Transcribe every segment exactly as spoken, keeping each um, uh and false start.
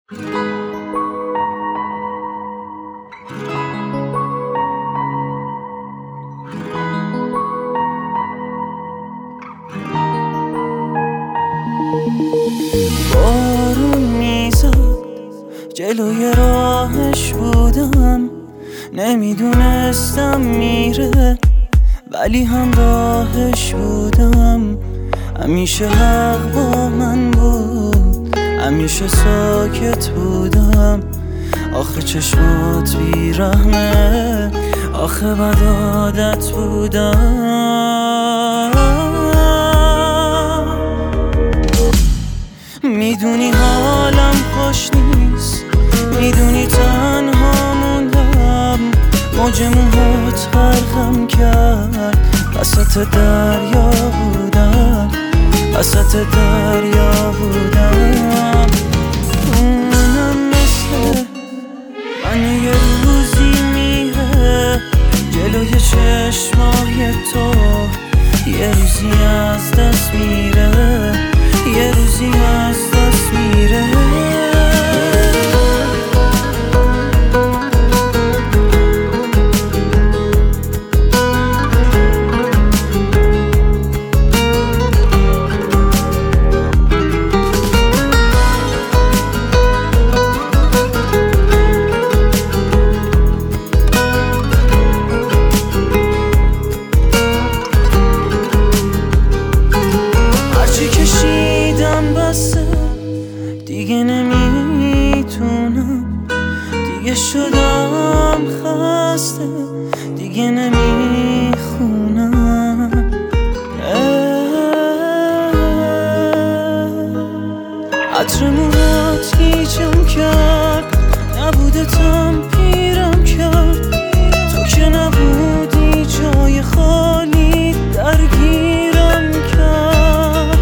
بارون میزد جلوی راهش بودم، نمیدونستم میره ولی همراهش بودم. همیشه حق با من بود، همیشه ساکت بودم. آخه چشمات بیرحمه، آخه بد عادت بودم. میدونی حالم خوش نیست، میدونی تنها موندم. موج موهات غرقم کرد، وسط دریا بودم، وسط دریا بودم. اونم مثل من یه روزی میره جلوی چشمای تو، یه روزی از دست میره، یه روزی از دست میره. دیگه نمیتونم، دیگه شدم خسته، دیگه نمیخونم. عطر موهات گیجم کرد، نبودتم پیرم کرد. تو که نبودی جای خالی درگیرم کرد.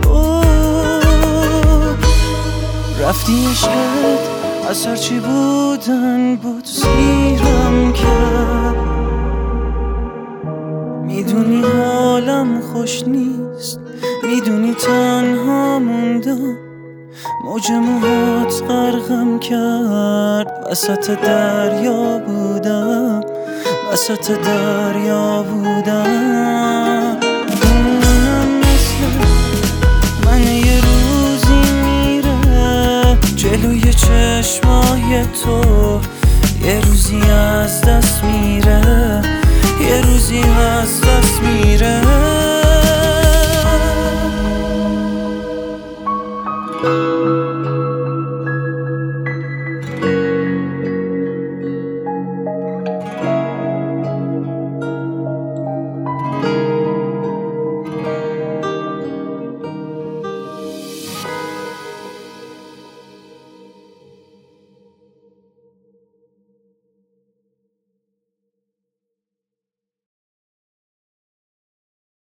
رفتی عشقت از هرچی بودن بود سیرم کرد. میدونی حالم خوش نیست، میدونی تنها موندم. موج موهات غرقم کرد، وسط دریا بودم، وسط دریا بودم. اونم مثل من یه روزی جلوی چشمای تو، یه روزی از دست میره، یه روزی از دست میره.